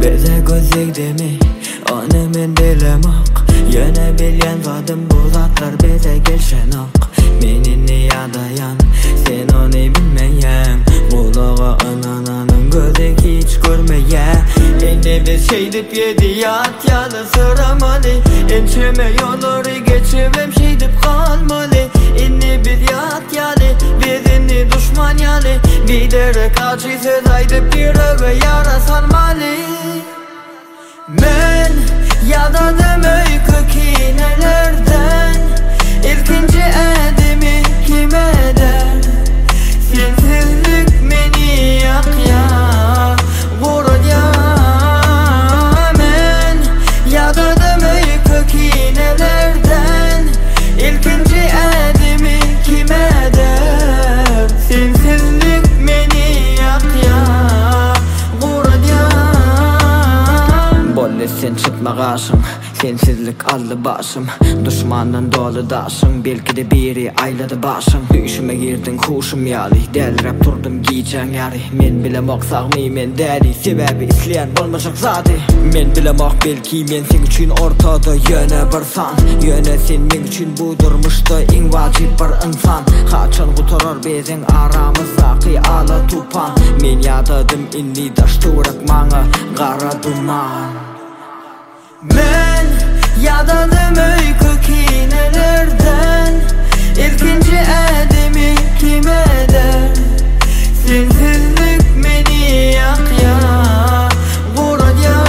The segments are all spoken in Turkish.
Bize gözükdemi onu men bilemak. Yine bilyen zadım bu zatlar bize gelşen ak. Menini yadayan sen onu bilmeyen. Kulağa anananın gözü hiç görmeye. Eni biz şeydip yedi yat yalı sıramalı. Ençeme yolları geçivem şeydip kalmalı. Eni biz yat yalı bizini düşman yalı. Giderek acı söz aydıp bir öve yara sarmalı. Men yadadım öykü kinelerden. İlkinci edimi kim eder? Sensizlik meni yak ya vurur ya. Men yadadım öykü kinelerden. İlkinci edimi kim eder? Sensizlik meni yak ya vurur ya. Bolle sen çıkma karşım, sensizlik aldı başım. Düşmandan dolu daşım, belki de biri ayladı başım. Düşüme girdin kuşum yali, delirep durdum giyeceğin yari. Men bilemek sağmaymen deli, sebebi isleyen olmayacak zadi. Men bilemek belki men sen üçün ortada yöne bir san. Yöne sen men üçün budurmuştu en vacip bir insan. Kaçan kuturar bezin aramızdaki ala tupan. Men yadadım inni daşturak mana kara duman. Men yadadım öykü kinelerden. İlkinci edimi kim eder? Sensizlik meni yak ya vurur ya.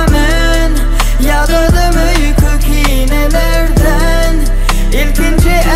Men yadadım öykü kinelerden. İlkinci